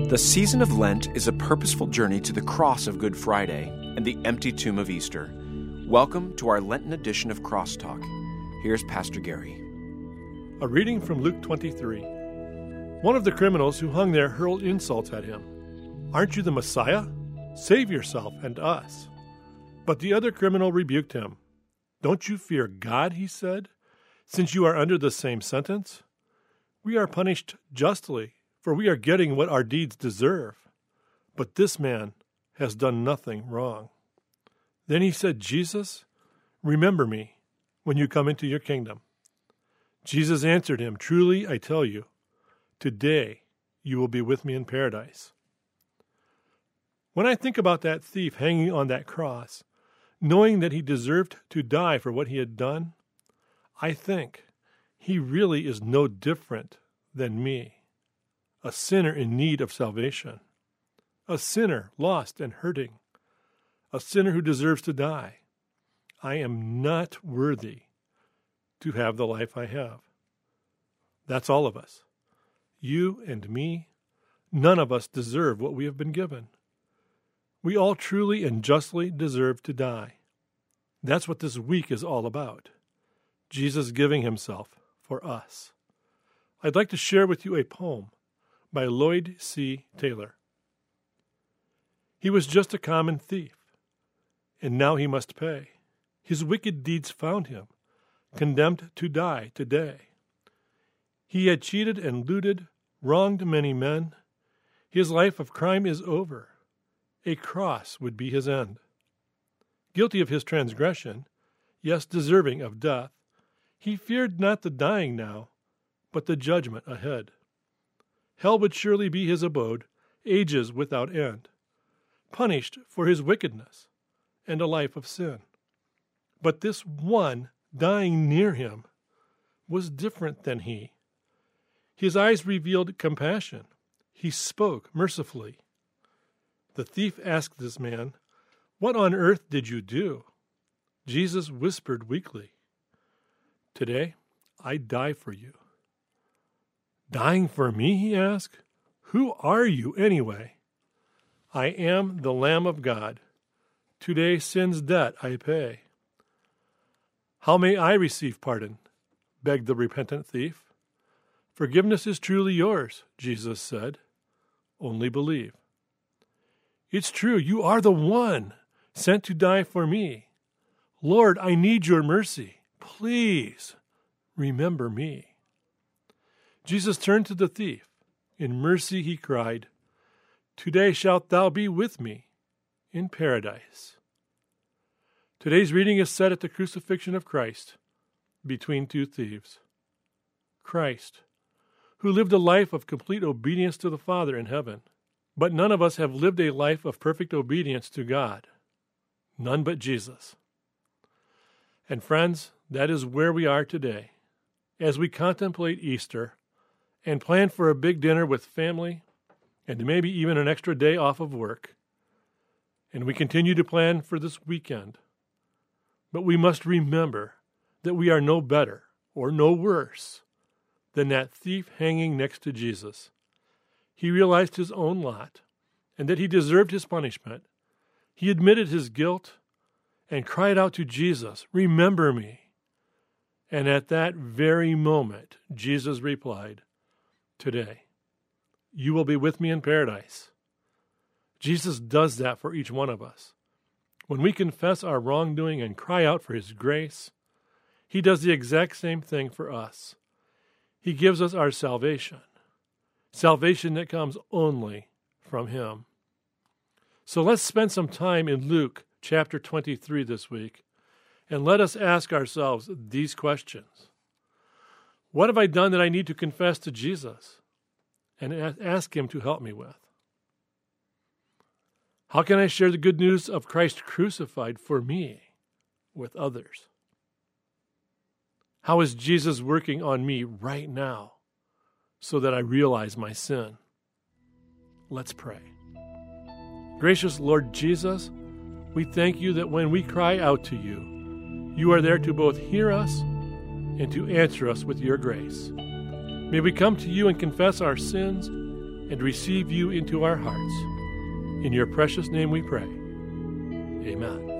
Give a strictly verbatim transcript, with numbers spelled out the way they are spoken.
The season of Lent is a purposeful journey to the cross of Good Friday and the empty tomb of Easter. Welcome to our Lenten edition of Crosstalk. Here's Pastor Gary. A reading from Luke twenty-three. One of the criminals who hung there hurled insults at him. "Aren't you the Messiah? Save yourself and us." But the other criminal rebuked him. "Don't you fear God," he said, "since you are under the same sentence? We are punished justly, for we are getting what our deeds deserve. But this man has done nothing wrong." Then he said, "Jesus, remember me when you come into your kingdom." Jesus answered him, "Truly I tell you, today you will be with me in paradise." When I think about that thief hanging on that cross, knowing that he deserved to die for what he had done, I think he really is no different than me, a sinner in need of salvation, a sinner lost and hurting, a sinner who deserves to die. I am not worthy to have the life I have. That's all of us. You and me, none of us deserve what we have been given. We all truly and justly deserve to die. That's what this week is all about. Jesus giving himself for us. I'd like to share with you a poem by Lloyd C. Taylor. He was just a common thief, and now he must pay. His wicked deeds found him, condemned to die today. He had cheated and looted, wronged many men. His life of crime is over. A cross would be his end. Guilty of his transgression, yes, deserving of death, he feared not the dying now, but the judgment ahead. Hell would surely be his abode, ages without end, punished for his wickedness and a life of sin. But this one dying near him was different than he. His eyes revealed compassion. He spoke mercifully. The thief asked this man, "What on earth did you do?" Jesus whispered weakly, "Today I die for you." "Dying for me?" he asked. "Who are you anyway?" "I am the Lamb of God. Today sin's debt I pay." "How may I receive pardon?" begged the repentant thief. "Forgiveness is truly yours," Jesus said. "Only believe." "It's true, you are the one sent to die for me. Lord, I need your mercy. Please remember me." Jesus turned to the thief. In mercy he cried, "Today shalt thou be with me in paradise." Today's reading is set at the crucifixion of Christ between two thieves. Christ, who lived a life of complete obedience to the Father in heaven. But none of us have lived a life of perfect obedience to God. None but Jesus. And friends, that is where we are today, as we contemplate Easter and plan for a big dinner with family and maybe even an extra day off of work. And we continue to plan for this weekend. But we must remember that we are no better or no worse than that thief hanging next to Jesus. He realized his own lot and that he deserved his punishment. He admitted his guilt and cried out to Jesus, "Remember me." And at that very moment, Jesus replied, "Today, you will be with me in paradise." Jesus does that for each one of us. When we confess our wrongdoing and cry out for his grace, he does the exact same thing for us. He gives us our salvation. Salvation that comes only from him. So let's spend some time in Luke chapter twenty-three this week, and let us ask ourselves these questions. What have I done that I need to confess to Jesus and ask him to help me with? How can I share the good news of Christ crucified for me with others? How is Jesus working on me right now so that I realize my sin? Let's pray. Gracious Lord Jesus, we thank you that when we cry out to you, you are there to both hear us and to answer us with your grace. May we come to you and confess our sins and receive you into our hearts. In your precious name we pray. Amen.